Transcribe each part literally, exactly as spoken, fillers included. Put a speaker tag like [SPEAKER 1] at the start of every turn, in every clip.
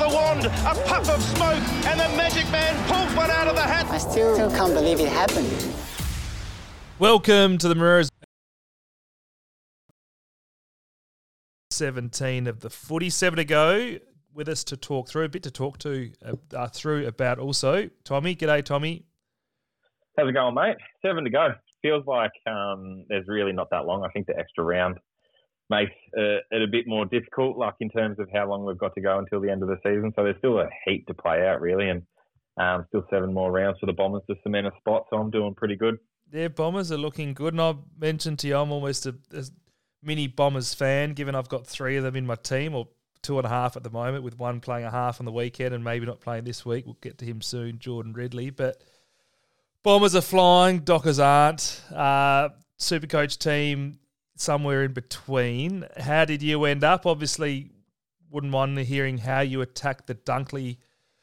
[SPEAKER 1] the wand, a puff of smoke, and the magic man pulls one out of the hat.
[SPEAKER 2] I still, still can't believe it happened.
[SPEAKER 3] Welcome to the Maroons. seventeen of the footy, seven to go. With us to talk through, a bit to talk to uh, through about also. Tommy, g'day Tommy.
[SPEAKER 4] How's it going, mate? Seven to go. Feels like um, there's really not that long. I think the extra round makes uh, it a bit more difficult, like in terms of how long we've got to go until the end of the season. So there's still a heap to play out, really, and um, still seven more rounds for the Bombers to cement a spot. So I'm doing pretty good.
[SPEAKER 3] Yeah, Bombers are looking good, and I mentioned to you I'm almost a, a mini Bombers fan, given I've got three of them in my team, or two and a half at the moment, with one playing a half on the weekend and maybe not playing this week. We'll get to him soon, Jordan Ridley. But Bombers are flying, Dockers aren't. Uh, Supercoach team somewhere in between. How did you end up? Obviously, wouldn't mind hearing how you attacked the Dunkley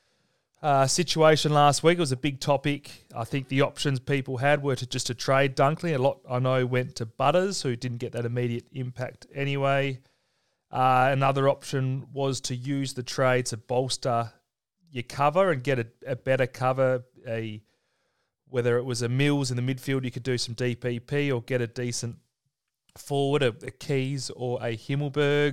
[SPEAKER 3] uh, situation last week. It was a big topic. I think the options people had were to just to trade Dunkley. A lot, I know, went to Butters, who didn't get that immediate impact anyway. Uh, another option was to use the trade to bolster your cover and get a, a better cover, a whether it was a Mills in the midfield, you could do some D P P or get a decent forward, a, a Keys or a Himmelberg,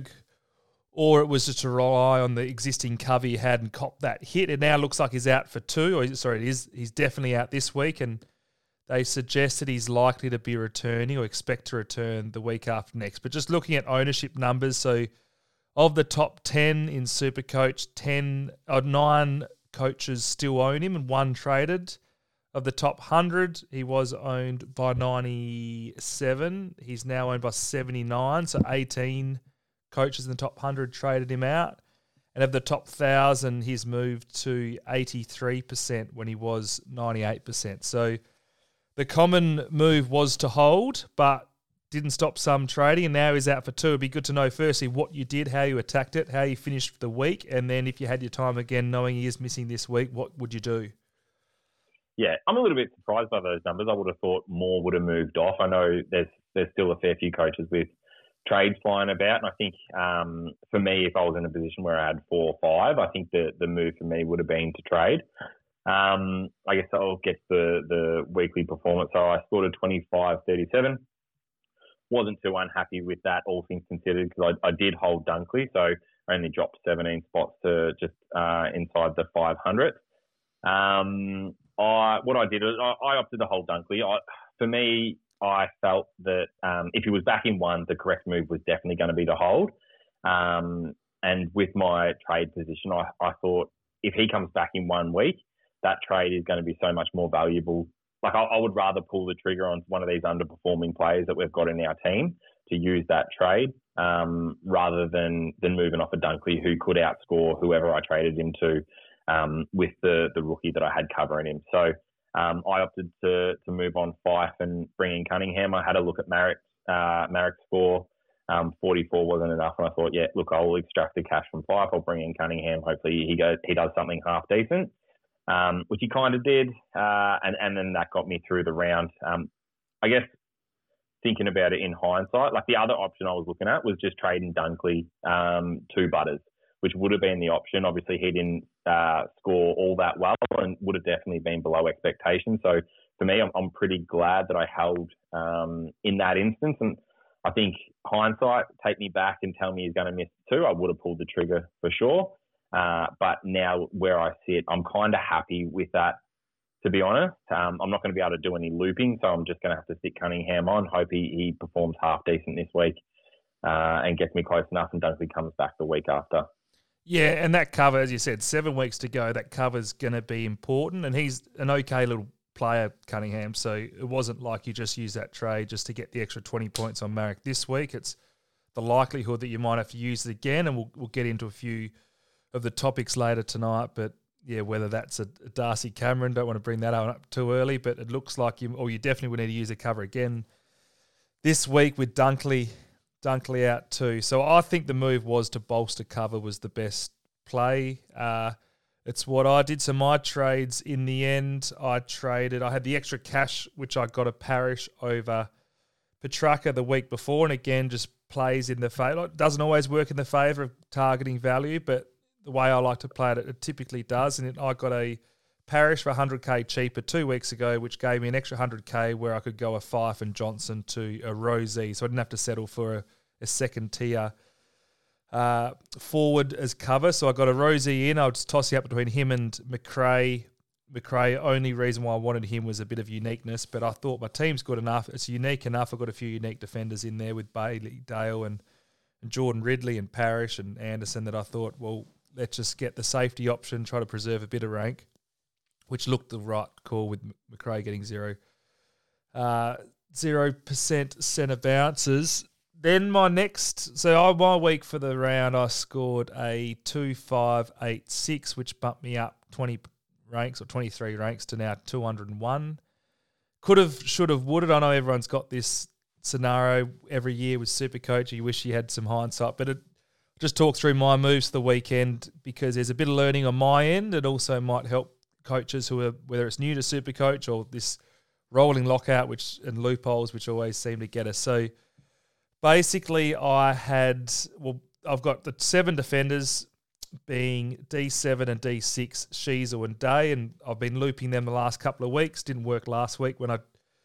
[SPEAKER 3] or it was just to rely on the existing cover you had and cop that hit. It now looks like he's out for two, or sorry, it is, he's definitely out this week, and they suggested he's likely to be returning or expect to return the week after next. But just looking at ownership numbers, so of the top ten in Supercoach, ten or nine coaches still own him and one traded. Of the top one hundred, he was owned by ninety-seven. He's now owned by seventy-nine, so eighteen coaches in the top one hundred traded him out. And of the top one thousand, he's moved to eighty-three percent when he was ninety-eight percent. So the common move was to hold, but didn't stop some trading, and now he's out for two. It'd be good to know, firstly, what you did, how you attacked it, how you finished the week, and then if you had your time again, knowing he is missing this week, what would you do?
[SPEAKER 4] Yeah, I'm a little bit surprised by those numbers. I would have thought more would have moved off. I know there's there's still a fair few coaches with trades flying about, and I think um, for me, if I was in a position where I had four or five, I think the, the move for me would have been to trade. Um, I guess I'll get the, the weekly performance. So I scored a twenty-five thirty-seven. Wasn't too unhappy with that, all things considered, because I, I did hold Dunkley, so I only dropped seventeen spots to just uh, inside the five hundred. Um, I what I did is I, I opted to hold Dunkley. I, for me, I felt that um, if he was back in one, the correct move was definitely going to be to hold. Um, and with my trade position, I, I thought if he comes back in one week, that trade is going to be so much more valuable. Like I, I would rather pull the trigger on one of these underperforming players that we've got in our team to use that trade um, rather than than moving off a Dunkley who could outscore whoever I traded him to um, with the the rookie that I had covering him. So um, I opted to to move on Fife and bring in Cunningham. I had a look at Marrick's uh, Marrick's score. Um, forty-four wasn't enough, and I thought, yeah, look, I'll extract the cash from Fife. I'll bring in Cunningham. Hopefully, he goes he does something half decent. Um, which he kind of did, uh, and, and then that got me through the round. Um, I guess thinking about it in hindsight, like the other option I was looking at was just trading Dunkley um, to Butters, which would have been the option. Obviously, he didn't uh, score all that well and would have definitely been below expectations. So for me, I'm, I'm pretty glad that I held um, in that instance. And I think hindsight, take me back and tell me he's going to miss two, I would have pulled the trigger for sure. Uh, but now where I sit, I'm kind of happy with that, to be honest. Um, I'm not going to be able to do any looping, so I'm just going to have to stick Cunningham on, hope he, he performs half decent this week uh, and gets me close enough, and Dunkley comes back the week after.
[SPEAKER 3] Yeah, and that cover, as you said, seven weeks to go, that cover's going to be important, and he's an okay little player, Cunningham, so it wasn't like you just use that trade just to get the extra twenty points on Marrick this week. It's the likelihood that you might have to use it again, and we'll, we'll get into a few of the topics later tonight, but yeah, whether that's a, a Darcy Cameron, don't want to bring that up too early, but it looks like you, or you definitely would need to use a cover again this week with Dunkley, Dunkley out too. So I think the move was to bolster cover was the best play. Uh, it's what I did. So my trades in the end, I traded, I had the extra cash, which I got a Parish over Petrarca the week before, and again, just plays in the favour. It doesn't always work in the favour of targeting value, but the way I like to play it, it typically does. And it, I got a Parish for one hundred K cheaper two weeks ago, which gave me an extra one hundred K where I could go a Fife and Johnson to a Rosie. So I didn't have to settle for a, a second tier uh, forward as cover. So I got a Rosie in. I was tossing up between him and McRae. McRae, only reason why I wanted him was a bit of uniqueness, but I thought my team's good enough. It's unique enough. I've got a few unique defenders in there with Bailey, Dale and, and Jordan Ridley and Parish and Anderson that I thought, well, let's just get the safety option, try to preserve a bit of rank, which looked the right call with McRae getting zero. Uh, zero percent centre bounces. Then my next, so I, my week for the round, I scored a two five eight six, which bumped me up twenty ranks or twenty-three ranks to now two hundred one. Could have, should have, would have. I know everyone's got this scenario every year with Supercoach. You wish you had some hindsight, but it just talk through my moves for the weekend because there's a bit of learning on my end. It also might help coaches who are, whether it's new to Supercoach or this rolling lockout which and loopholes which always seem to get us. So basically I had, well, I've got the seven defenders being D seven and D six, Sheasel and Day, and I've been looping them the last couple of weeks. Didn't work last week when I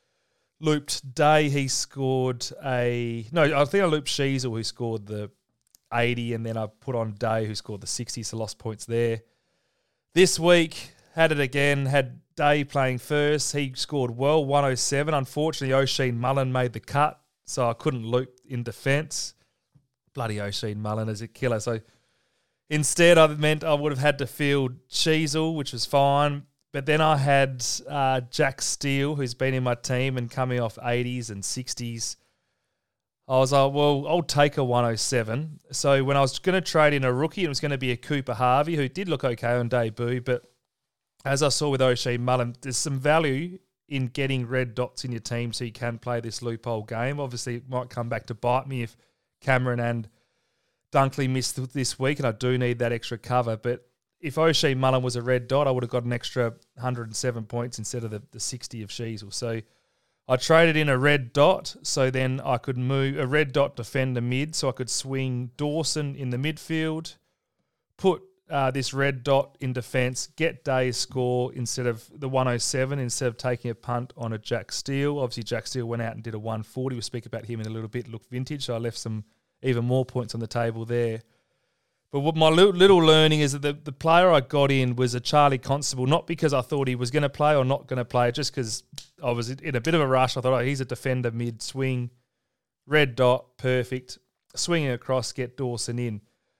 [SPEAKER 3] looped Day. He scored a, no, I think I looped Sheasel who scored the eighty, and then I put on Day who scored the sixty, so lost points there. This week, had it again, had Day playing first. He scored well, one oh seven. Unfortunately, O'Sheen Mullen made the cut, so I couldn't loop in defence. Bloody O'Sheen Mullen is a killer. So instead, I meant I would have had to field Sheasel, which was fine. But then I had uh, Jack Steele, who's been in my team and coming off eighties and sixties. I was like, well, I'll take a one oh seven. So when I was going to trade in a rookie, it was going to be a Cooper Harvey, who did look okay on debut. But as I saw with O'Sheen Mullen, there's some value in getting red dots in your team so you can play this loophole game. Obviously, it might come back to bite me if Cameron and Dunkley missed this week, and I do need that extra cover. But if O'Sheen Mullen was a red dot, I would have got an extra one hundred seven points instead of the, the sixty of Sheasel. So I traded in a red dot, so then I could move a red dot defender mid, so I could swing Dawson in the midfield, put uh, this red dot in defence, get Day's score instead of the one oh seven, instead of taking a punt on a Jack Steele. Obviously, Jack Steele went out and did a one forty. We'll speak about him in a little bit, look vintage, so I left some even more points on the table there. But what my little learning is that the, the player I got in was a Charlie Constable, not because I thought he was going to play or not going to play, just because I was in a bit of a rush. I thought, oh, he's a defender mid-swing, red dot, perfect, swinging across, get Dawson in.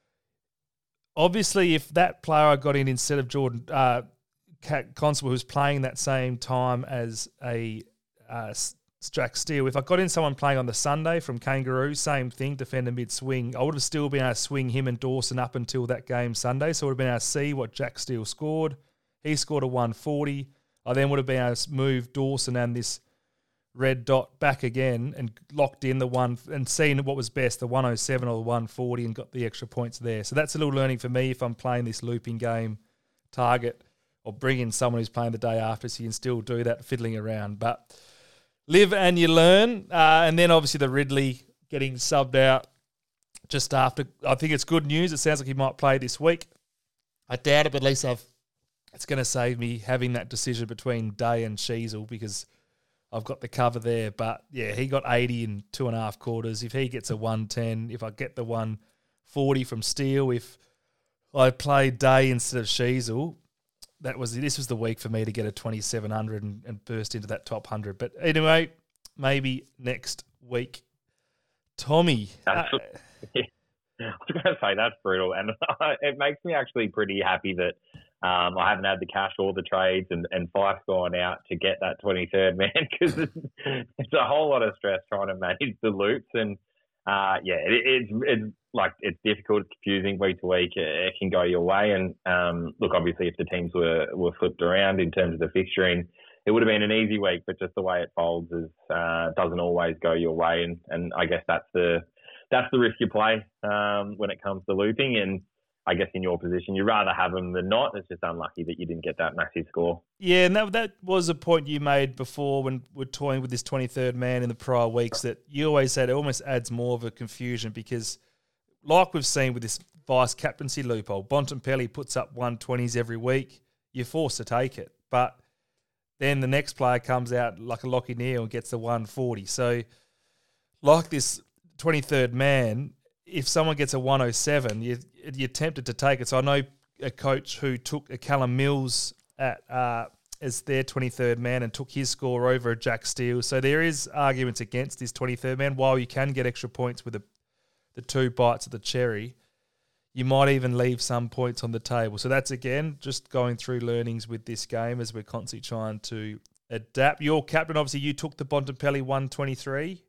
[SPEAKER 3] Obviously, if that player I got in instead of Jordan uh, Constable, who's playing that same time as a uh, Jack Steele, if I got in someone playing on the Sunday from Kangaroo, same thing, defender mid-swing, I would have still been able to swing him and Dawson up until that game Sunday, so I would have been able to see what Jack Steele scored. He scored a one forty. I then would have been able to move Dawson and this red dot back again and locked in the one and seen what was best, the one oh seven or the one forty, and got the extra points there. So that's a little learning for me if I'm playing this looping game target, or bring in someone who's playing the day after so you can still do that fiddling around. But live and you learn. Uh, and then obviously the Ridley getting subbed out just after. I think it's good news. It sounds like he might play this week. I doubt it, but at least I've, it's going to save me having that decision between Day and Sheasel because I've got the cover there. But yeah, he got eighty in two and a half quarters. If he gets a one ten, if I get the one forty from Steele, if I play Day instead of Sheasel, that was this was the week for me to get a twenty-seven hundred and, and burst into that top one hundred. But anyway, maybe next week. Tommy. Uh,
[SPEAKER 4] yeah. I was going to say that's brutal. And it makes me actually pretty happy that um, I haven't had the cash or the trades and, and Fife's gone out to get that twenty-third man because it's, it's a whole lot of stress trying to manage the loops. And uh, yeah, it, it's, it's like it's difficult, it's confusing week to week. It can go your way. And um, look, obviously, if the teams were, were flipped around in terms of the fixturing, it would have been an easy week. But just the way it folds is uh, doesn't always go your way. And and I guess that's the that's the risk you play um, when it comes to looping. And I guess in your position, you'd rather have them than not. It's just unlucky that you didn't get that massive score.
[SPEAKER 3] Yeah, and that that was a point you made before when we're toying with this twenty-third man in the prior weeks, that you always said it almost adds more of a confusion because like we've seen with this vice captaincy loophole, Bontempelli puts up one twenties every week. You're forced to take it, but then the next player comes out like a Lachie Neale and gets the one forty. So, like this twenty-third man, if someone gets a one oh seven, you, you're tempted to take it. So I know a coach who took a Callum Mills at uh, as their twenty-third man and took his score over a Jack Steele. So there is arguments against this twenty-third man. While you can get extra points with the, the two bites of the cherry, you might even leave some points on the table. So that's, again, just going through learnings with this game as we're constantly trying to adapt. Your captain, obviously, you took the Bontempelli one twenty-three.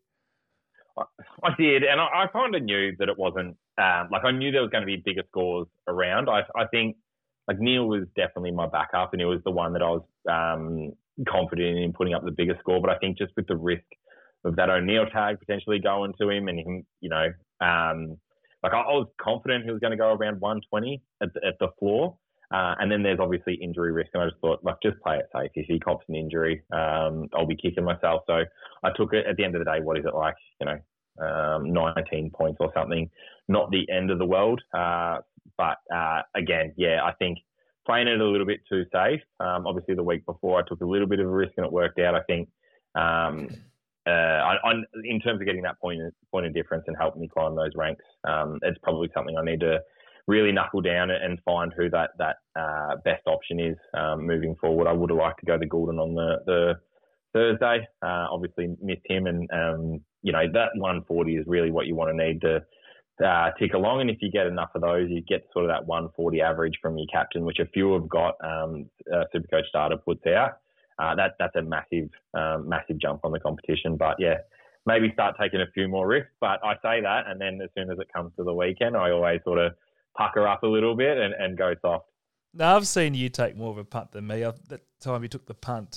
[SPEAKER 4] I did, and I, I kind of knew that it wasn't, um, like I knew there was going to be bigger scores around. I, I think, like Neale was definitely my backup, and he was the one that I was um, confident in putting up the bigger score. But I think just with the risk of that O'Neill tag potentially going to him and him, you know, um, like I, I was confident he was going to go around one twenty at the, at the floor. Uh, and then there's obviously injury risk, and I just thought, like, just play it safe. If he cops an injury, um, I'll be kicking myself. So I took it. At the end of the day, what is it like? You know, um, nineteen points or something. Not the end of the world. Uh, but uh, again, yeah, I think playing it a little bit too safe. Um, obviously, the week before, I took a little bit of a risk and it worked out. I think um, uh, I, I, in terms of getting that point, point of difference and helping me climb those ranks, um, it's probably something I need to really knuckle down and find who that that uh, best option is um, moving forward. I would have liked to go to Goulden on the, the Thursday. Uh, obviously missed him, and um, you know that one forty is really what you want to need to uh, tick along. And if you get enough of those, you get sort of that one forty average from your captain, which a few have got. Um, uh, Supercoach data puts out. Uh, that that's a massive um, massive jump on the competition. But yeah, maybe start taking a few more risks. But I say that, and then as soon as it comes to the weekend, I always sort of pucker up a little bit and, and go soft.
[SPEAKER 3] Now, I've seen you take more of a punt than me. I've, that time you took the punt,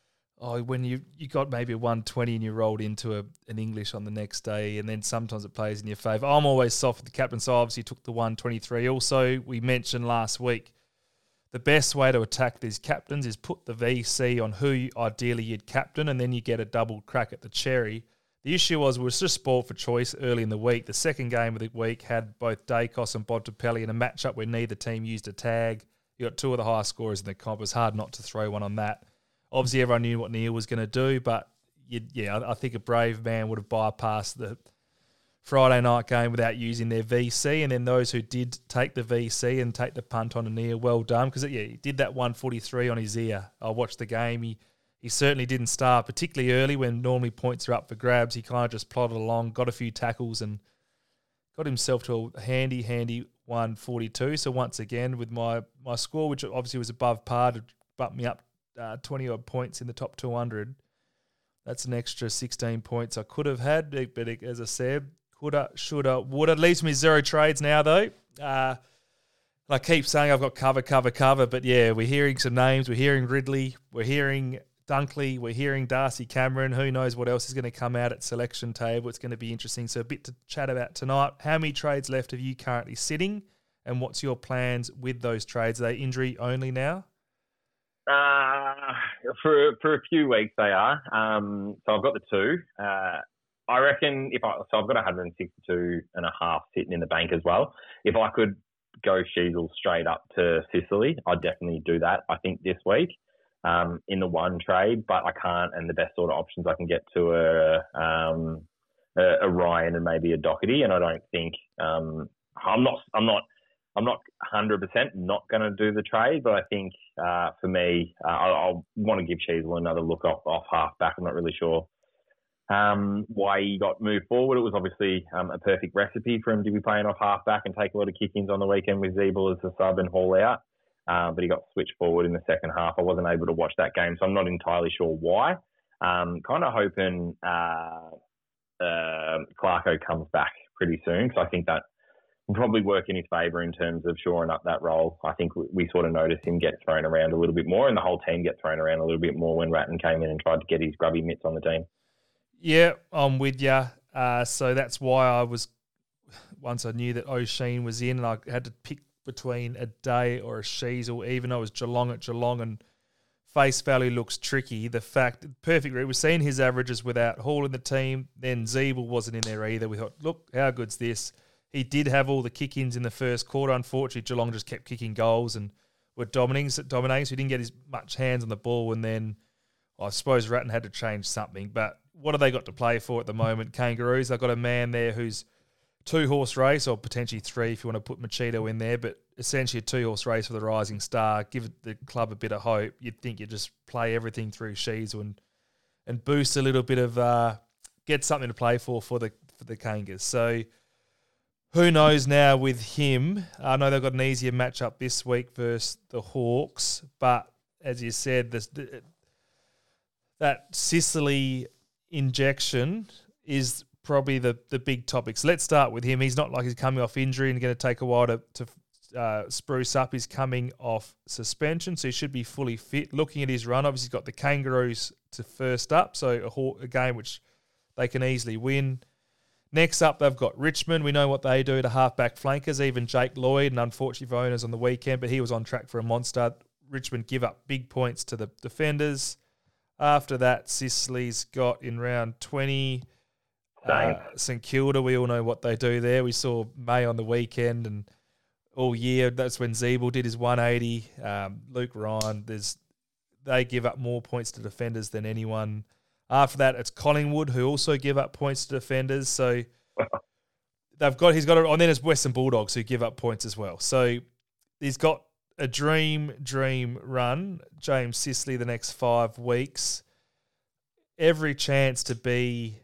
[SPEAKER 3] oh, when you, you got maybe a one twenty and you rolled into a, an English on the next day, and then sometimes it plays in your favour. I'm always soft with the captain, so I obviously took the one twenty-three. Also, we mentioned last week, the best way to attack these captains is put the V C on who you, ideally you'd captain, and then you get a double crack at the cherry. The issue was we were just spoiled for choice early in the week. The second game of the week had both Dacos and Bontempelli in a matchup where neither team used a tag. You got two of the highest scorers in the comp. It was hard not to throw one on that. Obviously, everyone knew what Neale was going to do, but you'd, yeah, I think a brave man would have bypassed the Friday night game without using their V C. And then those who did take the V C and take the punt on a Neale, well done, because yeah, he did that one forty-three on his ear. I watched the game. He He certainly didn't start, particularly early when normally points are up for grabs. He kind of just plodded along, got a few tackles, and got himself to a handy, handy one forty-two. So once again, with my, my score, which obviously was above par, to bump me up uh, twenty-odd points in the top two hundred, that's an extra sixteen points I could have had. But as I said, coulda, shoulda, woulda. Leaves me zero trades now, though. Uh, I keep saying I've got cover, cover, cover. But yeah, we're hearing some names. We're hearing Ridley. We're hearing Dunkley, we're hearing Darcy Cameron. Who knows what else is going to come out at selection table? It's going to be interesting. So a bit to chat about tonight. How many trades left have you currently sitting, and what's your plans with those trades? Are they injury only now?
[SPEAKER 4] Uh, for for a few weeks they are. Um, so I've got the two. Uh, I reckon if I so I've got one sixty-two and a half sitting in the bank as well. If I could go Sheasel straight up to Sicily, I'd definitely do that. I think this week. Um, in the one trade, but I can't, and the best sort of options I can get to a, um, a, a Ryan and maybe a Doherty, and I don't think um, I'm not I'm not I'm not one hundred percent not going to do the trade, but I think uh, for me uh, I'll, I'll want to give Sheasel another look off off half back. I'm not really sure um, why he got moved forward. It was obviously um, a perfect recipe for him to be playing off half back and take a lot of kick-ins on the weekend with Zeeble as a sub and haul out. Uh, but he got switched forward in the second half. I wasn't able to watch that game, so I'm not entirely sure why. Um, kind of hoping uh, uh, Clarko comes back pretty soon, because I think that will probably work in his favour in terms of shoring up that role. I think we, we sort of noticed him get thrown around a little bit more, and the whole team get thrown around a little bit more when Ratton came in and tried to get his grubby mitts on the team. Yeah,
[SPEAKER 3] I'm with you. Uh, so that's why I was, once I knew that O'Sheen was in, and I had to pick between a Day or a Sheasel, even though it was Geelong at Geelong and face value looks tricky. The fact, perfect, we've seen his averages without Hall in the team, then Zeeble wasn't in there either. We thought, look, how good's this? he did have all the kick-ins in the first quarter. Unfortunately, Geelong just kept kicking goals and were dominating, dominating so he didn't get as much hands on the ball. And then well, I suppose Ratton had to change something. But what have they got to play for at the moment? Kangaroos, they've got a man there who's two-horse race, or potentially three if you want to put Machito in there, but essentially a two-horse race for the Rising Star. Give the club a bit of hope. You'd think you'd just play everything through Sheezel and, and boost a little bit of, uh, get something to play for for the for the Kangas. So who knows now with him? I know they've got an easier matchup this week versus the Hawks, but as you said, this, that Sicily injection is probably the, the big topic. So let's start with him. He's not like he's coming off injury and going to take a while to, to uh, spruce up. He's coming off suspension, so he should be fully fit. Looking at his run, obviously he's got the Kangaroos to first up, so a, Haw- a game which they can easily win. Next up, they've got Richmond. We know what they do to halfback flankers, even Jake Lloyd, and unfortunately for owners on the weekend, but he was on track for a monster. Richmond give up big points to the defenders. After that, Sicily's got in round twenty... Uh, St Kilda, we all know what they do there. We saw May on the weekend and all year. That's when Zeeble did his one eighty. Um, Luke Ryan, there's they give up more points to defenders than anyone. After that, it's Collingwood, who also give up points to defenders. So they've got he's got, a, and then it's Western Bulldogs who give up points as well. So he's got a dream, dream run. James Sicily the next five weeks, every chance to be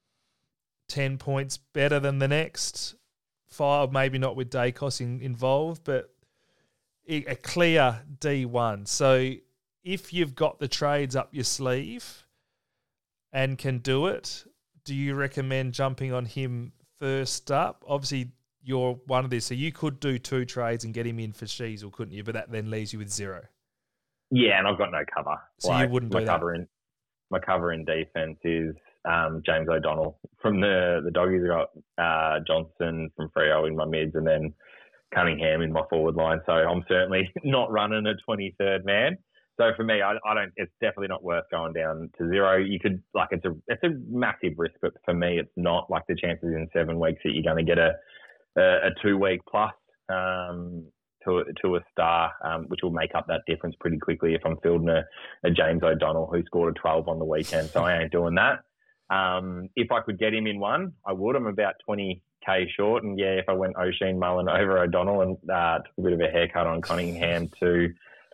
[SPEAKER 3] ten points better than the next five, maybe not with Dacos in, involved, but a clear D one. So if you've got the trades up your sleeve and can do it, do you recommend jumping on him first up? Obviously, you're one of these, so you could do two trades and get him in for Sheezel, couldn't you? But that then leaves you with zero.
[SPEAKER 4] Yeah, and I've got no cover.
[SPEAKER 3] So
[SPEAKER 4] like,
[SPEAKER 3] you wouldn't
[SPEAKER 4] my
[SPEAKER 3] do
[SPEAKER 4] cover
[SPEAKER 3] that?
[SPEAKER 4] In, my cover in defence is Um, James O'Donnell. From the, the Doggies, I got uh, Johnson from Freo in my mids and then Cunningham in my forward line. So I'm certainly not running a twenty-third man. So for me, I, I don't. It's definitely not worth going down to zero. You could like it's a it's a massive risk, but for me, it's not. Like the chances in seven weeks that you're going to get a a, a two week plus um, to to a star, um, which will make up that difference pretty quickly. If I'm fielding a, a James O'Donnell who scored a twelve on the weekend, so I ain't doing that. Um, if I could get him in one, I would. I'm about twenty K short. And yeah, if I went O'Sheen, Mullen over O'Donnell and uh, took a bit of a haircut on Cunningham to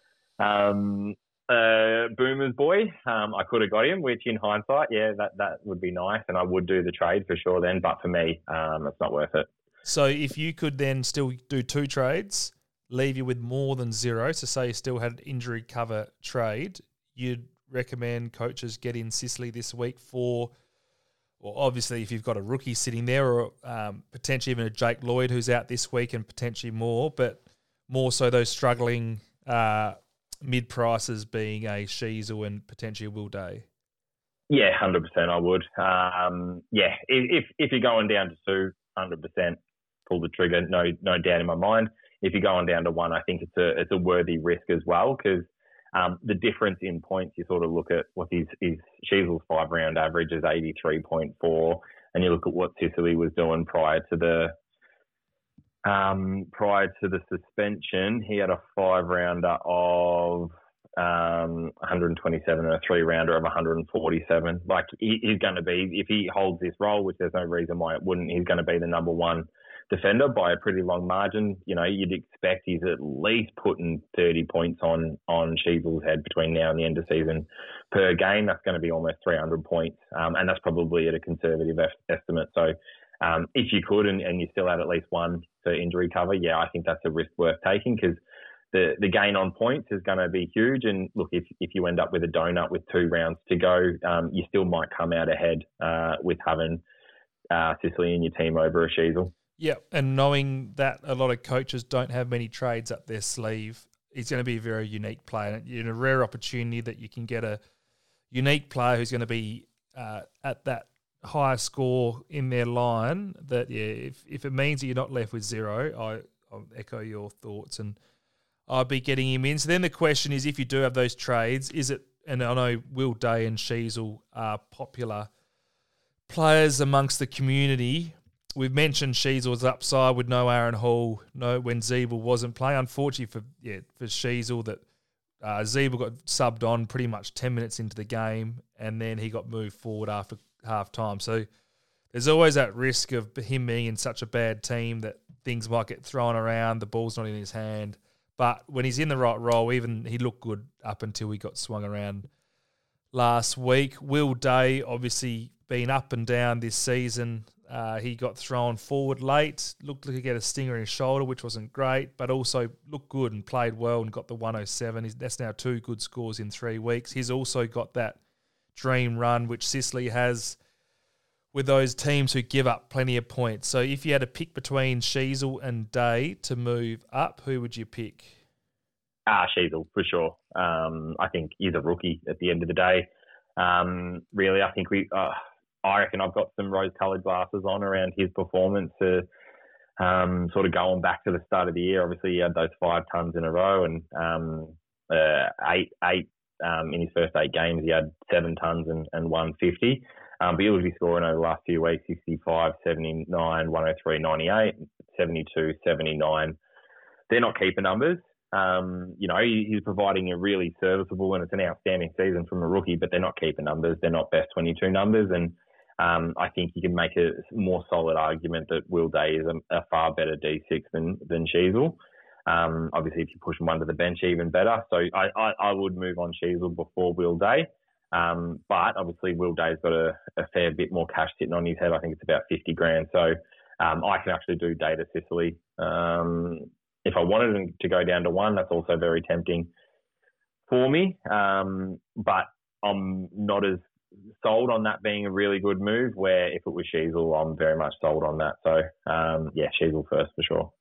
[SPEAKER 4] um, uh, Boomer's boy, um, I could have got him, which in hindsight, yeah, that, that would be nice. And I would do the trade for sure then. But for me, um, it's not worth it.
[SPEAKER 3] So if you could then still do two trades, leave you with more than zero, so say you still had an injury cover trade, you'd recommend coaches get in Sicily this week for, well, obviously if you've got a rookie sitting there or um, potentially even a Jake Lloyd who's out this week and potentially more, but more so those struggling uh, mid-prices being a Sheezel and potentially a Will Day.
[SPEAKER 4] Yeah, one hundred percent I would. Um, yeah, if if you're going down to two, one hundred percent pull the trigger, no no doubt in my mind. If you're going down to one, I think it's a it's a worthy risk as well because Um, the difference in points, you sort of look at what his, his Sheezel's five-round average is eighty-three point four, and you look at what Sicily was doing prior to the um, prior to the suspension. He had a five-rounder of um, one hundred twenty-seven and a three-rounder of one hundred forty-seven. Like, he, he's going to be, if he holds this role, which there's no reason why it wouldn't, he's going to be the number one defender by a pretty long margin. You know, you'd expect he's at least putting thirty points on on Sheezel's head between now and the end of season per game. That's going to be almost three hundred points, um, and that's probably at a conservative estimate. So um, if you could and, and you still had at least one for injury cover, yeah, I think that's a risk worth taking because the, the gain on points is going to be huge. And look, if if you end up with a donut with two rounds to go, um, you still might come out ahead uh, with having uh, Sicily in your team over a Sheezel.
[SPEAKER 3] Yeah, and knowing that a lot of coaches don't have many trades up their sleeve, he's going to be a very unique player. In a rare opportunity that you can get a unique player who's going to be uh, at that higher score in their line, that, yeah, if, if it means that you're not left with zero, I, I'll echo your thoughts and I'll be getting him in. So then the question is, if you do have those trades, is it, and I know Will Day and Sheezel are popular players amongst the community, we've mentioned Sheasel's upside with no Aaron Hall, no when Zeeble wasn't playing. Unfortunately for yeah for Sheasel, that uh, Zeeble got subbed on pretty much ten minutes into the game, and then he got moved forward after half time. So there's always that risk of him being in such a bad team that things might get thrown around, the ball's not in his hand. But when he's in the right role, even he looked good up until he got swung around last week. Will Day, obviously been up and down this season. Uh, he got thrown forward late, looked like he had a stinger in his shoulder, which wasn't great, but also looked good and played well and got the one oh seven. He's, that's now two good scores in three weeks. He's also got that dream run, which Sicily has with those teams who give up plenty of points. So if you had to pick between Sheasel and Day to move up, who would you pick?
[SPEAKER 4] Ah, Sheasel, for sure. Um, I think he's a rookie at the end of the day. Um, really, I think we... Uh, I reckon I've got some rose-coloured glasses on around his performance, uh, um, sort of going back to the start of the year. Obviously, he had those five tons in a row, and um, uh, eight eight um, in his first eight games, he had seven tons and, and one fifty. Um, but he'll be scoring over the last few weeks, sixty-five, seventy-nine, one oh three, ninety-eight, seventy-two, seventy-nine. They're not keeper numbers. Um, you know, he, he's providing a really serviceable, and it's an outstanding season from a rookie, but they're not keeper numbers. They're not best twenty-two numbers. And um, I think you can make a more solid argument that Will Day is a, a far better D six than, than Sheasel. Um, obviously, if you push him under the bench, even better. So I, I, I would move on Sheasel before Will Day. Um, but obviously, Will Day's got a, a fair bit more cash sitting on his head. I think it's about fifty grand. So um, I can actually do Day to Sicily. Um, if I wanted him to go down to one, that's also very tempting for me. Um, but I'm not as sold on that being a really good move, where if it was Sheasel, I'm very much sold on that. So, um, yeah, Sheasel first for sure.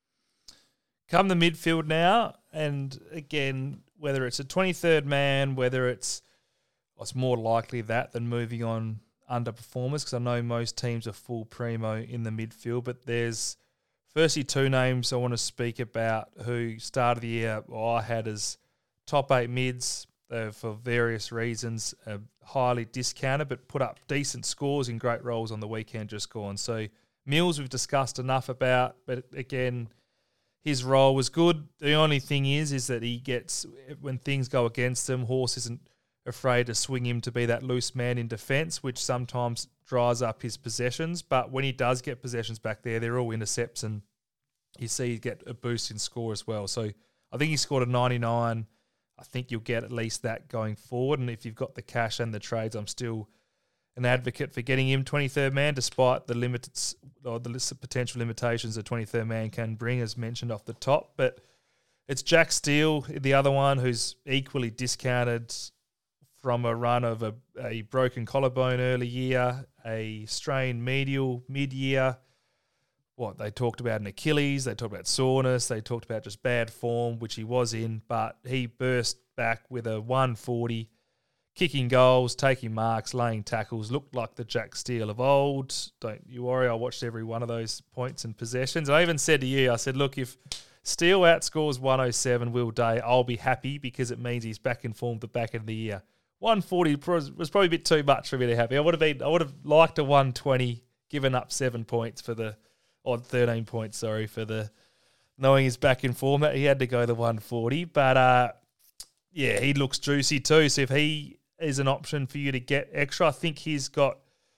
[SPEAKER 3] Come the midfield now, and again, whether it's a twenty-third man, whether it's it's more likely that than moving on underperformers, because I know most teams are full primo in the midfield, but there's firstly two names I want to speak about who started the year well, I had as top eight mids uh, for various reasons, uh, highly discounted, but put up decent scores in great roles on the weekend just gone. So Mills we've discussed enough about, but again, his role was good. The only thing is, is that he gets, when things go against him, Horse isn't afraid to swing him to be that loose man in defence, which sometimes dries up his possessions. But when he does get possessions back there, they're all intercepts, and you see he get a boost in score as well. So I think he scored a ninety-nine. I think you'll get at least that going forward. And if you've got the cash and the trades, I'm still an advocate for getting him twenty-third man, despite the limits or the list of potential limitations a twenty-third man can bring, as mentioned off the top. But it's Jack Steele, the other one, who's equally discounted from a run of a, a broken collarbone early year, a strained medial mid-year. What, they talked about an Achilles, they talked about soreness, they talked about just bad form, which he was in, but he burst back with a one forty, kicking goals, taking marks, laying tackles, looked like the Jack Steele of old. Don't you worry, I watched every one of those points and possessions. I even said to you, I said, look, if Steele outscores one oh seven Will Day, I'll be happy because it means he's back in form the back end of the year. one forty was probably a bit too much for me to have. I would have been, I would have liked a one twenty, given up seven points for the, or thirteen points, sorry, for the, knowing he's back in form. He had to go the one forty, but uh, yeah, he looks juicy too. So if he is an option for you to get extra, I think he's got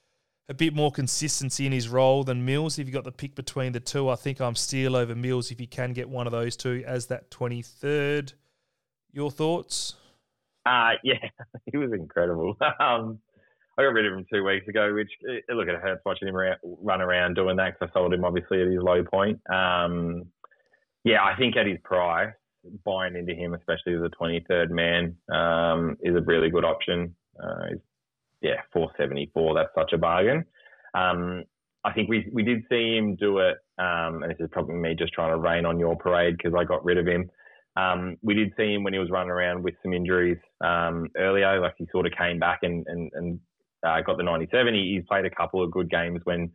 [SPEAKER 3] a bit more consistency in his role than Mills. If you got the pick between the two, I think I'm Steele over Mills if you can get one of those two as that twenty-third. Your thoughts?
[SPEAKER 4] Uh, yeah, he was incredible. um, I got rid of him two weeks ago, which, look, it hurts watching him around, run around doing that because I sold him, obviously, at his low point. Um, yeah, I think at his price, buying into him, especially as a twenty-third man, um, is a really good option. Uh, he's, yeah, four seventy-four, that's such a bargain. Um, I think we we did see him do it, um, and this is probably me just trying to rain on your parade because I got rid of him. Um, we did see him when he was running around with some injuries um, earlier. Like he sort of came back and and, and uh, got the ninety-seven. He, he's played a couple of good games when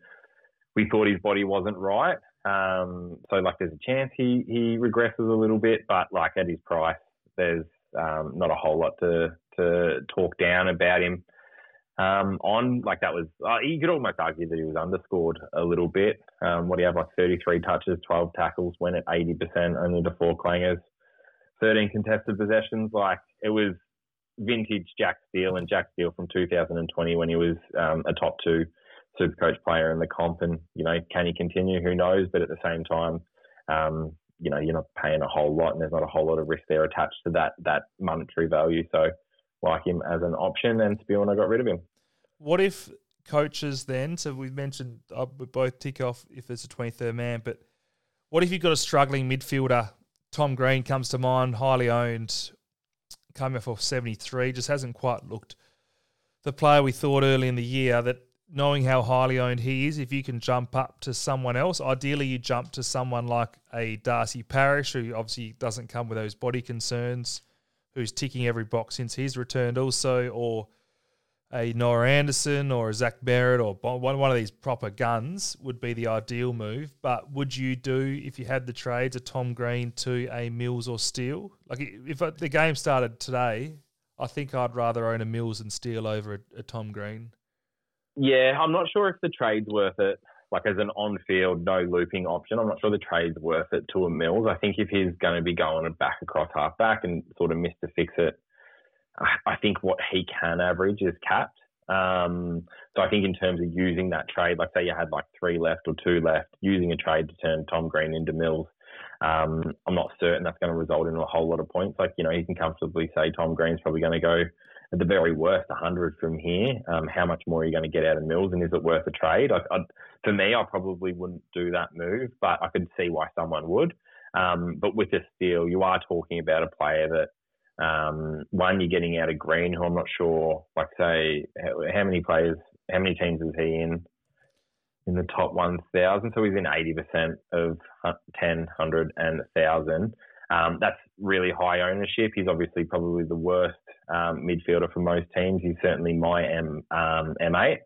[SPEAKER 4] we thought his body wasn't right. Um, so like there's a chance he he regresses a little bit, but like at his price, there's um, not a whole lot to to talk down about him. um, on. Like that was, uh, you could almost argue that he was underscored a little bit. Um, what do you have, like thirty-three touches, twelve tackles, went at eighty percent, only to four clangers, thirteen contested possessions. Like it was vintage Jack Steele and Jack Steele from two thousand twenty when he was um, a top two Supercoach player in the comp. And, you know, can he continue? Who knows? But at the same time, um, you know, you're not paying a whole lot and there's not a whole lot of risk there attached to that that monetary value. So like him as an option, and to be honest, I got rid of him.
[SPEAKER 3] What if coaches then, so we mentioned uh, we both tick off if it's a twenty-third man, but what if you've got a struggling midfielder? Tom Green comes to mind, highly owned, coming off seventy-three, just hasn't quite looked the player we thought early in the year. That knowing how highly owned he is, if you can jump up to someone else, ideally you jump to someone like a Darcy Parish, who obviously doesn't come with those body concerns, who's ticking every box since he's returned also, or a Noah Anderson or a Zach Barrett or one one of these proper guns would be the ideal move. But would you do, if you had the trades, a Tom Green to a Mills or Steele? Like if the game started today, I think I'd rather own a Mills and Steele over a, a Tom Green.
[SPEAKER 4] Yeah, I'm not sure if the trade's worth it. Like as an on-field, no looping option, I'm not sure the trade's worth it to a Mills. I think if he's going to be going back across half-back and sort of miss to fix it, I think what he can average is capped. Um, so I think in terms of using that trade, like say you had like three left or two left, using a trade to turn Tom Green into Mills, um, I'm not certain that's going to result in a whole lot of points. Like, you know, you can comfortably say Tom Green's probably going to go at the very worst one hundred from here. Um, how much more are you going to get out of Mills, and is it worth a trade? I, I'd, for me, I probably wouldn't do that move, but I could see why someone would. Um, but with a Steele, you are talking about a player that, Um, one, you're getting out of Green, who I'm not sure, like say, how, how many players, how many teams is he in, in the top one thousand? So he's in eighty percent of ten, one hundred and one thousand. Um, that's really high ownership. He's obviously probably the worst um, midfielder for most teams. He's certainly my M, um, M eight.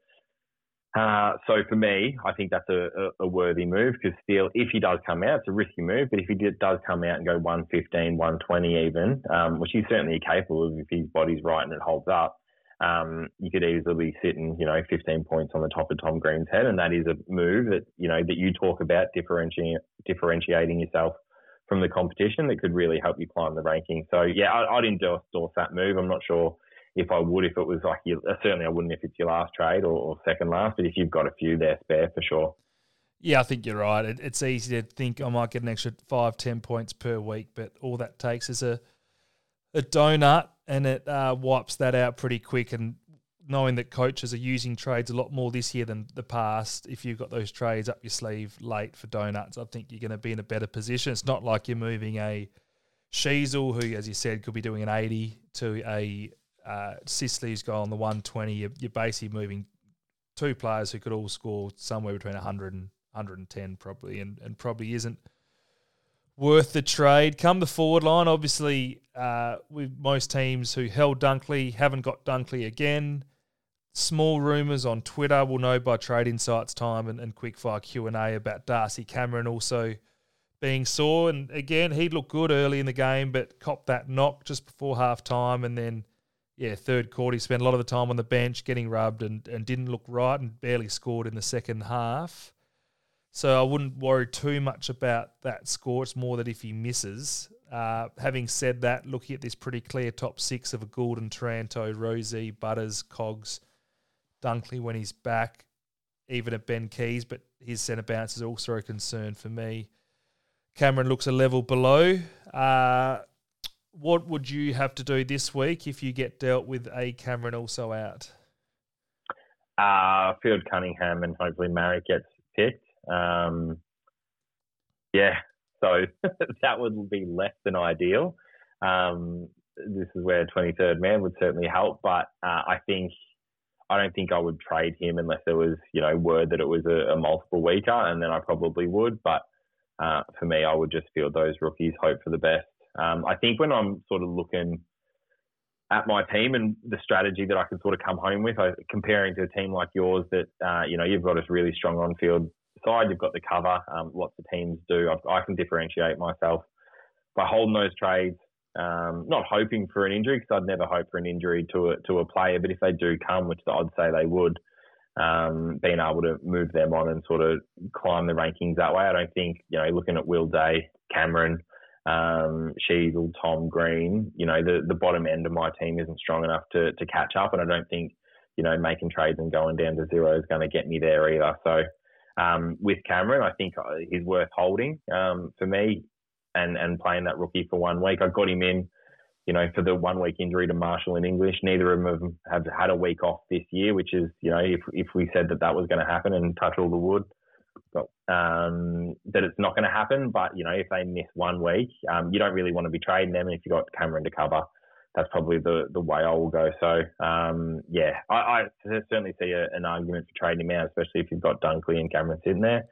[SPEAKER 4] Uh, so for me, I think that's a, a, a worthy move, because Steele, if he does come out, it's a risky move, but if he did, does come out and go one fifteen, one twenty even, um, which he's certainly capable of if his body's right and it holds up, um, you could easily be sitting, you know, fifteen points on the top of Tom Green's head, and that is a move that, you know, that you talk about differentiating, differentiating yourself from the competition that could really help you climb the ranking. So, yeah, I, I'd endorse that move. I'm not sure if I would, if it was like, your, certainly I wouldn't if it's your last trade or, or second last, but if you've got a few there spare, for sure.
[SPEAKER 3] Yeah, I think you're right. It, it's easy to think I might get an extra five, ten points per week, but all that takes is a a donut, and it uh, wipes that out pretty quick. And knowing that coaches are using trades a lot more this year than the past, if you've got those trades up your sleeve late for donuts, I think you're going to be in a better position. It's not like you're moving a Sheasel, who, as you said, could be doing an eighty, to a Uh, Sicily's got on the one twenty. You're, you're basically moving two players who could all score somewhere between one hundred and one hundred ten probably, and, and probably isn't worth the trade. Come the forward line, obviously, uh, with most teams who held Dunkley haven't got Dunkley again. Small rumours on Twitter, we'll know by Trade Insights time and, and quickfire Q and A about Darcy Cameron also being sore. And again, he looked good early in the game, but copped that knock just before half time, and then Yeah, third quarter, he spent a lot of the time on the bench getting rubbed and, and didn't look right, and barely scored in the second half. So I wouldn't worry too much about that score. It's more that if he misses. Uh, having said that, looking at this pretty clear top six of a Goulden, Taranto, Rosie, Butters, Cogs, Dunkley when he's back, even at Ben Keys, but his centre bounce is also a concern for me. Cameron looks a level below. Uh What would you have to do this week if you get dealt with a Cameron also out?
[SPEAKER 4] Uh, Field Cunningham and hopefully Marrick gets picked. Um, yeah, so that would be less than ideal. Um, this is where twenty-third man would certainly help, but uh, I think I don't think I would trade him unless there was, you know, word that it was a, a multiple weeker, and then I probably would. But uh, for me, I would just field those rookies, hope for the best. Um, I think when I'm sort of looking at my team and the strategy that I can sort of come home with, I, comparing to a team like yours that, uh, you know, you've got a really strong on-field side, you've got the cover, um, lots of teams do. I, I can differentiate myself by holding those trades, Um, not hoping for an injury, because I'd never hope for an injury to a, to a player, but if they do come, which I'd say they would, um, being able to move them on and sort of climb the rankings that way. I don't think, you know, looking at Will Day, Cameron, um, Sheasel, Tom Green, you know, the, the bottom end of my team isn't strong enough to, to catch up, and I don't think, you know, making trades and going down to zero is going to get me there either. So um, with Cameron, I think he's worth holding um, for me, and, and playing that rookie for one week. I got him in, you know, for the one week injury to Marshall in English. Neither of them have had a week off this year, which is, you know, if if we said that that was going to happen, and touch all the wood, but, um, that it's not going to happen. But, you know, if they miss one week, um, you don't really want to be trading them. And if you've got Cameron to cover, that's probably the, the way I will go. So, um, yeah, I, I certainly see a, an argument for trading him out, especially if you've got Dunkley and Cameron sitting there.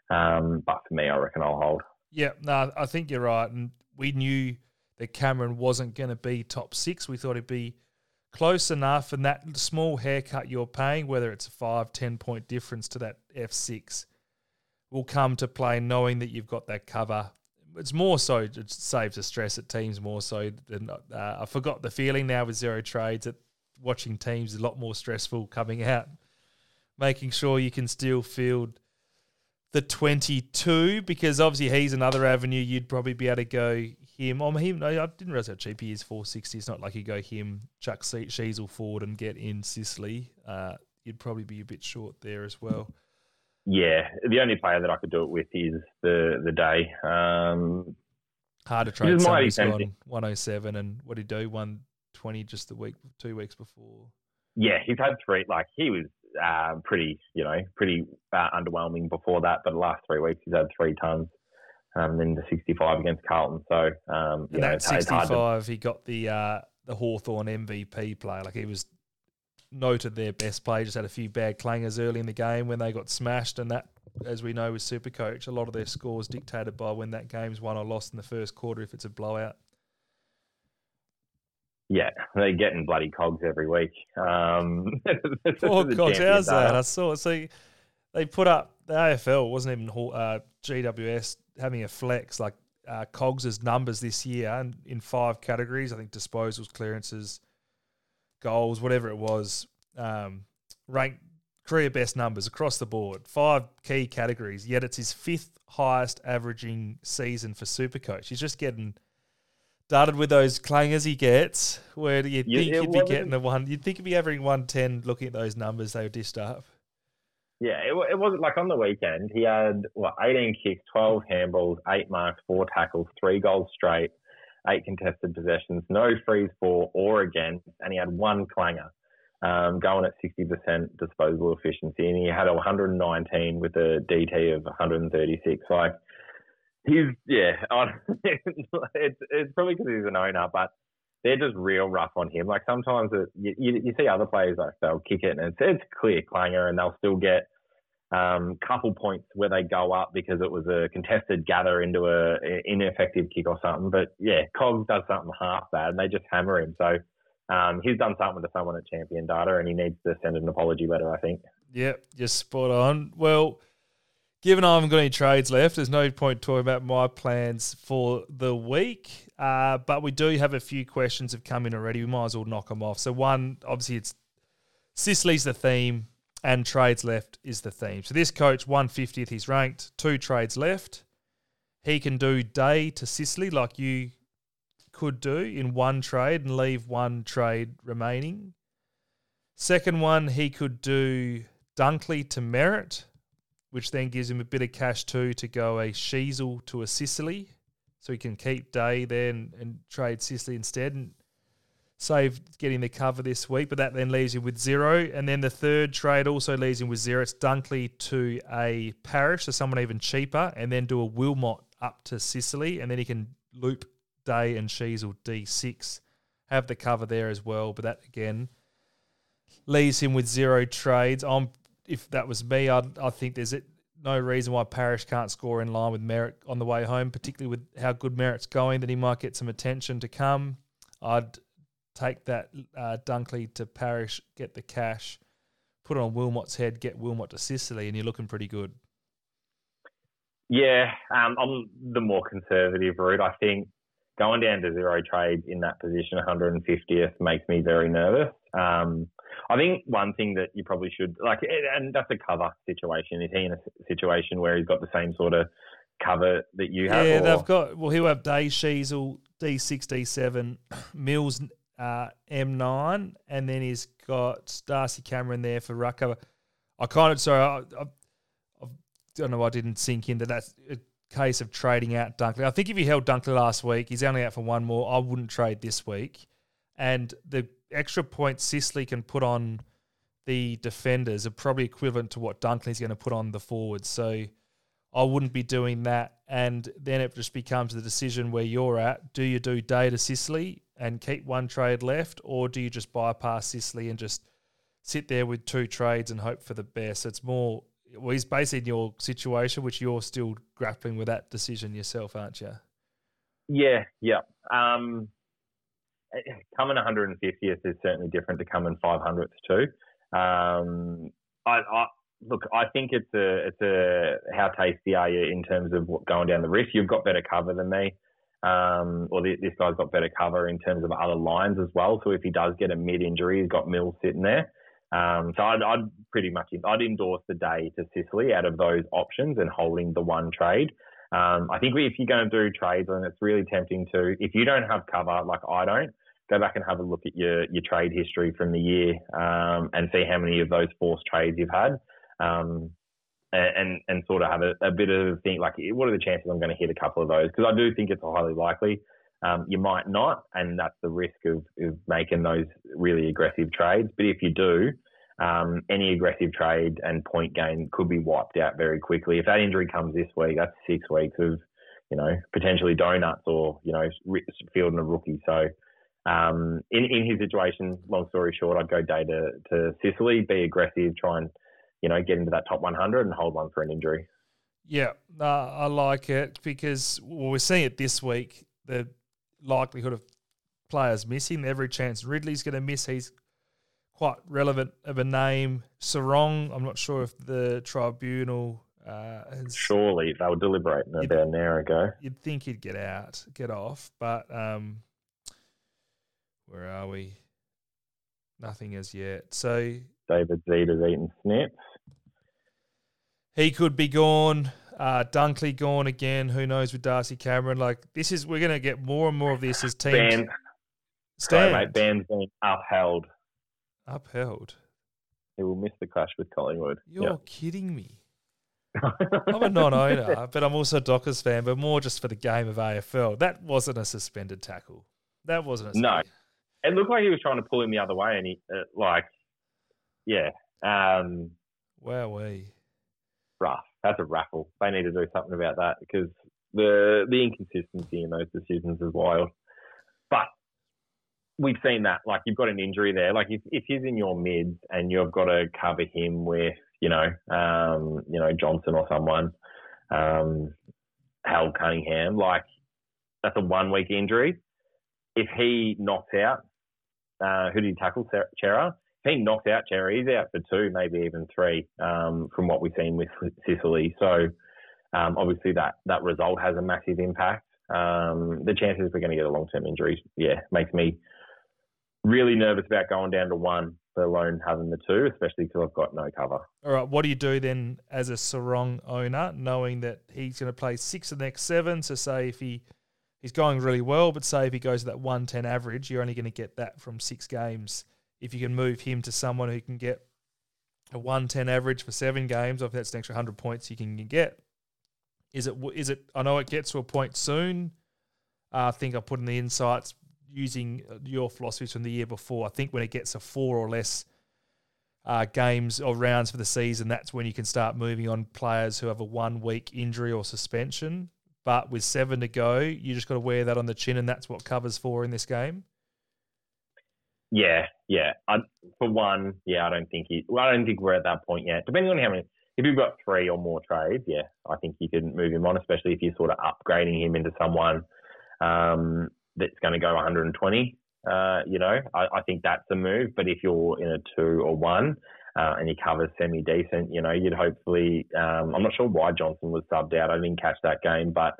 [SPEAKER 4] Um, but for me, I reckon I'll hold.
[SPEAKER 3] Yeah, no, I think you're right. And we knew that Cameron wasn't going to be top six. We thought he'd be close enough, and that small haircut you're paying, whether it's a five, ten point difference to that F six, will come to play knowing that you've got that cover. It's more so, it saves the stress at teams more so than, uh, I forgot the feeling now with zero trades, that watching teams is a lot more stressful coming out, making sure you can still field the twenty-two, because obviously he's another avenue you'd probably be able to go him. On him, no, I didn't realize how cheap he is, four sixty. It's not like you go him, chuck Sheasel forward and get in Sicily. Uh, you'd probably be a bit short there as well.
[SPEAKER 4] Yeah, the only player that I could do it with is the the Day. Um,
[SPEAKER 3] Hard to trade someone who's gone one oh seven, and what did he do, one twenty just the week, two weeks before.
[SPEAKER 4] Yeah, he's had three, like he was uh, pretty, you know, pretty uh, underwhelming before that, but the last three weeks he's had three tons. Um, then the sixty-five against Carlton. So, um, you
[SPEAKER 3] and
[SPEAKER 4] know,
[SPEAKER 3] that
[SPEAKER 4] it's,
[SPEAKER 3] sixty-five,
[SPEAKER 4] it's to...
[SPEAKER 3] he got the uh, the Hawthorn M V P play. Like, he was noted their best play, just had a few bad clangers early in the game when they got smashed. And that, as we know with Supercoach, a lot of their scores dictated by when that game's won or lost in the first quarter if it's a blowout.
[SPEAKER 4] Yeah, they're getting bloody Cogs every week. Um,
[SPEAKER 3] Poor Cogs, how's that? I saw it. See, they put up, the A F L wasn't even uh, G W S having a flex, like uh, Cogs' numbers this year, and in five categories, I think disposals, clearances, goals, whatever it was, um, ranked career best numbers across the board, five key categories, yet it's his fifth highest averaging season for Supercoach. He's just getting darted with those clangers he gets, where do you
[SPEAKER 4] Yeah,
[SPEAKER 3] think
[SPEAKER 4] it
[SPEAKER 3] you'd be
[SPEAKER 4] wasn't-
[SPEAKER 3] getting the one, you'd think he'd be averaging one ten looking at those numbers they were dished up.
[SPEAKER 4] Yeah, it, wa- it wasn't like on the weekend. He had what eighteen kicks, twelve handballs, eight marks, four tackles, three goals straight, eight contested possessions, no frees for or against, and he had one clanger, um, going at sixty percent disposable efficiency, and he had a one hundred nineteen with a D T of one hundred thirty-six. Like, he's yeah, it's it's probably because he's an owner, but they're just real rough on him. Like, sometimes it, you, you you see other players, like, they'll kick it and it's, it's clear clanger, and they'll still get um couple points where they go up because it was a contested gather into a, a ineffective kick or something. But yeah, Cogs does something half bad and they just hammer him. So um he's done something to someone at Champion Data, and he needs to send an apology letter, I think.
[SPEAKER 3] Yep, you're spot on. Well, given I haven't got any trades left, there's no point talking about my plans for the week. Uh, but we do have a few questions have come in already. We might as well knock them off. So one, obviously, it's Sicily's the theme and trades left is the theme. So this coach, one fiftieth, he's ranked, two trades left. He can do Day to Sicily like you could do in one trade and leave one trade remaining. Second one, he could do Dunkley to Merritt, which then gives him a bit of cash too to go a Sheasel to a Sicily. So he can keep Day there and, and trade Sicily instead and save getting the cover this week. But that then leaves him with zero. And then the third trade also leaves him with zero. It's Dunkley to a Parish, so someone even cheaper, and then do a Wilmot up to Sicily. And then he can loop Day and Sheasel D six, have the cover there as well. But that, again, leaves him with zero trades. I'm, if that was me, I'd, I think there's no reason why Parish can't score in line with Merritt on the way home, particularly with how good Merritt's going, that he might get some attention to come. I'd take that uh, Dunkley to Parish, get the cash, put it on Wilmot's head, get Wilmot to Sicily, and you're looking pretty good.
[SPEAKER 4] Yeah, um, I'm the more conservative route. I think going down to zero trades in that position, one hundred fiftieth, makes me very nervous. Um, I think one thing that you probably should, like, and that's a cover situation. Is he in a situation where he's got the same sort of cover that you have?
[SPEAKER 3] Yeah,
[SPEAKER 4] or?
[SPEAKER 3] they've got, well, he'll have Day Sheasel, D six, D seven, Mills, uh, M nine, and then he's got Darcy Cameron there for ruck cover. I kind of, sorry, I, I, I don't know, I didn't sink in that that's a case of trading out Dunkley. I think if he held Dunkley last week, he's only out for one more. I wouldn't trade this week. And the extra points Sicily can put on the defenders are probably equivalent to what Dunkley's going to put on the forwards. So I wouldn't be doing that. And then it just becomes the decision where you're at. Do you do Day to Sicily and keep one trade left, or do you just bypass Sicily and just sit there with two trades and hope for the best? It's more, well, he's basically in your situation, which you're still grappling with that decision yourself, aren't you?
[SPEAKER 4] Yeah, yeah. Um, coming one hundred fiftieth is certainly different to coming five hundredth too. Um, I, I look, I think it's a, it's a how tasty are you in terms of what going down the risk. You've got better cover than me. Um, or this guy's got better cover in terms of other lines as well. So if he does get a mid-injury, he's got Mills sitting there. Um, so I'd, I'd pretty much I'd endorse the Day to Sicily out of those options and holding the one trade. Um, I think if you're going to do trades, and it's really tempting to, if you don't have cover like I don't, go back and have a look at your your trade history from the year um, and see how many of those forced trades you've had. Um, And, and sort of have a, a bit of think like, what are the chances I'm going to hit a couple of those? Because I do think it's highly likely. Um, you might not, and that's the risk of, of making those really aggressive trades. But if you do, um, any aggressive trade and point gain could be wiped out very quickly. If that injury comes this week, that's six weeks of, you know, potentially donuts or, you know, fielding a rookie. So um, in, in his situation, long story short, I'd go Day to, to Sicily, be aggressive, try and, you know, get into that top one hundred and hold one for an injury.
[SPEAKER 3] Yeah, uh, I like it because well, we're seeing it this week, the likelihood of players missing. Every chance Ridley's going to miss. He's quite relevant of a name. Sarong, I'm not sure if the tribunal uh, has...
[SPEAKER 4] Surely, they were deliberating about an hour ago.
[SPEAKER 3] You'd think he'd get out, get off, but um, where are we? Nothing as yet. So...
[SPEAKER 4] David Zeta's eaten snips.
[SPEAKER 3] He could be gone. Uh, Dunkley gone again. Who knows with Darcy Cameron? Like this is, we're going to get more and more of this as teams.
[SPEAKER 4] Ban, sorry, mate. Ban's been upheld.
[SPEAKER 3] Upheld.
[SPEAKER 4] He will miss the clash with Collingwood.
[SPEAKER 3] You're
[SPEAKER 4] yep.
[SPEAKER 3] kidding me. I'm a non-owner, but I'm also a Dockers fan, but more just for the game of A F L. That wasn't a suspended tackle. That wasn't a
[SPEAKER 4] no. It looked like he was trying to pull him the other way, and he uh, like. Yeah. Um,
[SPEAKER 3] Wowee.
[SPEAKER 4] Rough. That's a raffle. They need to do something about that because the the inconsistency in those decisions is wild. But we've seen that. Like, you've got an injury there. Like, if, if he's in your mids and you've got to cover him with, you know, um, you know, Johnson or someone, um, Hal Cunningham, like, that's a one-week injury. If he knocks out, uh, who did he tackle? Chera? He knocks out Cherry, he's out for two, maybe even three, um, from what we've seen with Sicily. So, um, obviously that, that result has a massive impact. Um, the chances we're going to get a long-term injury, yeah, makes me really nervous about going down to one, let alone having the two, especially because I've got no cover.
[SPEAKER 3] All right, what do you do then as a Sarong owner, knowing that he's going to play six of the next seven? So say if he he's going really well, but say if he goes to that one ten average, you're only going to get that from six games. If you can move him to someone who can get a one ten average for seven games, if that's an extra one hundred points you can get, is it, is it, I know it gets to a point soon. Uh, I think I put in the insights using your philosophies from the year before. I think when it gets to four or less uh, games or rounds for the season, that's when you can start moving on players who have a one-week injury or suspension. But with seven to go, you just got to wear that on the chin, and that's what covers for in this game.
[SPEAKER 4] Yeah, yeah. I, for one, yeah, I don't think he, well, I don't think we're at that point yet. Depending on how many, if you've got three or more trades, yeah, I think you can move him on, especially if you're sort of upgrading him into someone um, that's going to go one hundred twenty. Uh, you know, I, I think that's a move. But if you're in a two or one uh, and you cover semi decent, you know, you'd hopefully. Um, I'm not sure why Johnson was subbed out. I didn't catch that game, but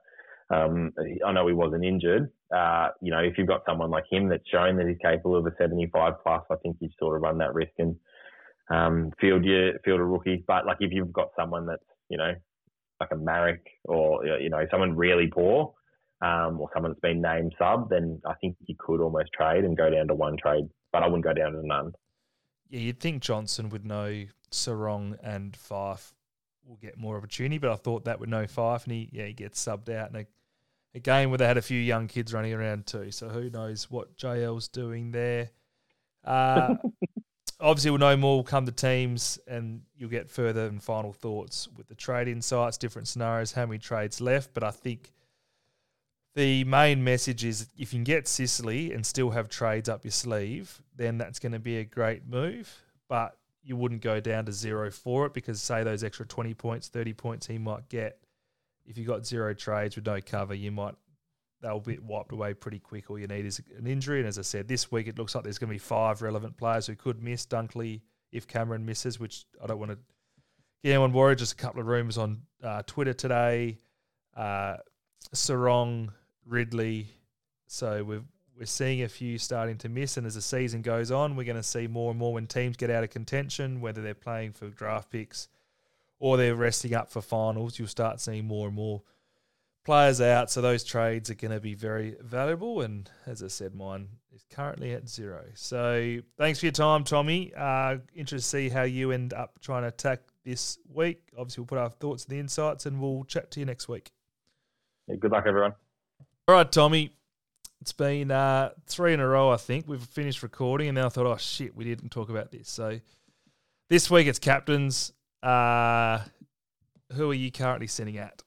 [SPEAKER 4] um, I know he wasn't injured. Uh, you know, if you've got someone like him that's shown that he's capable of a seventy-five plus, I think you sort of run that risk and um, field your field a rookie. But like if you've got someone that's, you know, like a Marek or, you know, someone really poor um, or someone that's been named sub, then I think you could almost trade and go down to one trade. But I wouldn't go down to none.
[SPEAKER 3] Yeah, you'd think Johnson would know Sarong and Fife will get more opportunity, but I thought that would know Fife, and he yeah he gets subbed out in a, a game where they had a few young kids running around too. So who knows what J L's doing there? Uh, obviously, we'll know more. Will come to teams, and you'll get further and final thoughts with the trade insights, different scenarios, how many trades left. But I think the main message is if you can get Sicily and still have trades up your sleeve, then that's going to be a great move. But you wouldn't go down to zero for it because, say, those extra twenty points, thirty points he might get, if you got zero trades with no cover, you might they'll be wiped away pretty quick. All you need is an injury. And as I said, this week it looks like there's going to be five relevant players who could miss. Dunkley, if Cameron misses, which I don't want to get anyone worried. Just a couple of rumours on uh, Twitter today. Uh, Sarong, Ridley. So we've we're seeing a few starting to miss, and as the season goes on, we're going to see more and more when teams get out of contention, whether they're playing for draft picks or they're resting up for finals, you'll start seeing more and more players out. So those trades are going to be very valuable, and as I said, mine is currently at zero. So thanks for your time, Tommy. Uh, interested to see how you end up trying to attack this week. Obviously, we'll put our thoughts and the insights, and we'll chat to you next week.
[SPEAKER 4] Yeah, good luck, everyone.
[SPEAKER 3] All right, Tommy. It's been uh, three in a row, I think. We've finished recording, and then I thought, oh, shit, we didn't talk about this. So this week it's captains. Uh, who are you currently sitting at?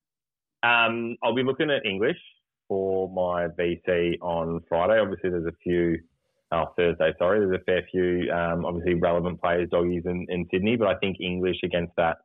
[SPEAKER 4] Um, I'll be looking at English for my V C on Friday. Obviously, there's a few, oh, Thursday, sorry. There's a fair few, um, obviously, relevant players, doggies in, in Sydney, but I think English against that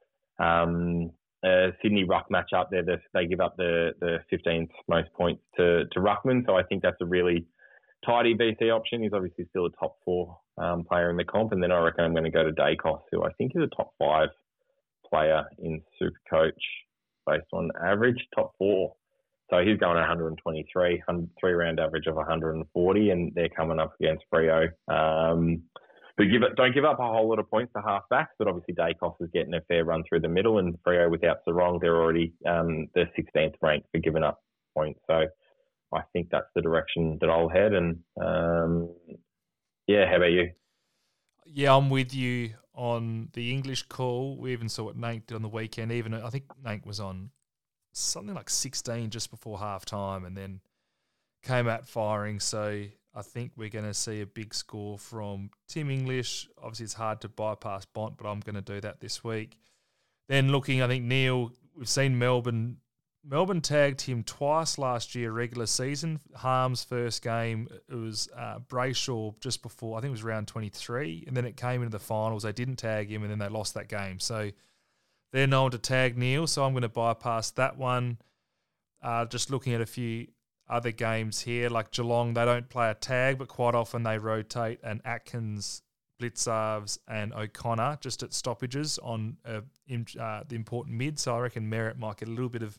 [SPEAKER 4] um, uh, Sydney ruck matchup, they they give up the, the fifteenth most points to, to Ruckman. So I think that's a really tidy V C option. He's obviously still a top four um, player in the comp. And then I reckon I'm going to go to Dacos, who I think is a top five player in Supercoach based on average, top four. So he's going one twenty-three, three round average of one forty, and they're coming up against Freo. Um, but give it, don't give up a whole lot of points to half-backs, but obviously Dacos is getting a fair run through the middle, and Freo without Sarong, they're already um, the sixteenth ranked for giving up points. So I think that's the direction that I'll head. And um, yeah, how about you?
[SPEAKER 3] Yeah, I'm with you on the English call. We even saw what Nank did on the weekend. Even I think Nank was on something like sixteen just before half time and then came out firing. So I think we're going to see a big score from Tim English. Obviously, it's hard to bypass Bont, but I'm going to do that this week. Then looking, I think, Neil, we've seen Melbourne. Melbourne tagged him twice last year, regular season. Harm's first game, it was uh, Brayshaw just before, I think it was round twenty-three, and then it came into the finals. They didn't tag him, and then they lost that game. So they're known to tag Neil, so I'm going to bypass that one. Uh, just looking at a few other games here, like Geelong, they don't play a tag, but quite often they rotate, and Atkins, Blitzarves, and O'Connor just at stoppages on uh, in, uh, the important mid. So I reckon Merritt might get a little bit of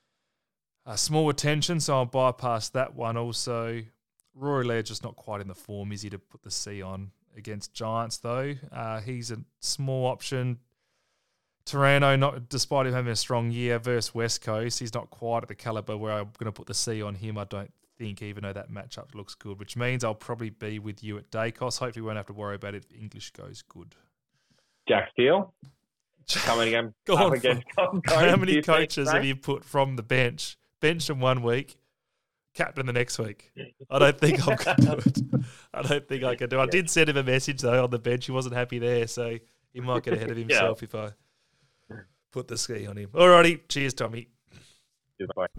[SPEAKER 3] uh, small attention, so I'll bypass that one also. Rory Laird just not quite in the form, is he, to put the C on against Giants, though. Uh, he's a small option. Taranto, not despite him having a strong year versus West Coast, he's not quite at the calibre where I'm going to put the C on him, I don't think, even though that matchup looks good, which means I'll probably be with you at Dacos. Hopefully we won't have to worry about it if English goes good.
[SPEAKER 4] Jack Steele? Coming again,
[SPEAKER 3] Go
[SPEAKER 4] up
[SPEAKER 3] on,
[SPEAKER 4] against
[SPEAKER 3] how many coaches have you put from the bench? Bench him one week, captain the next week. I don't think I can do it. I don't think I can do it. I did send him a message, though, on the bench. He wasn't happy there, so he might get ahead of himself yeah. if I put the ski on him. Alrighty, cheers, Tommy.
[SPEAKER 4] Cheers, bye.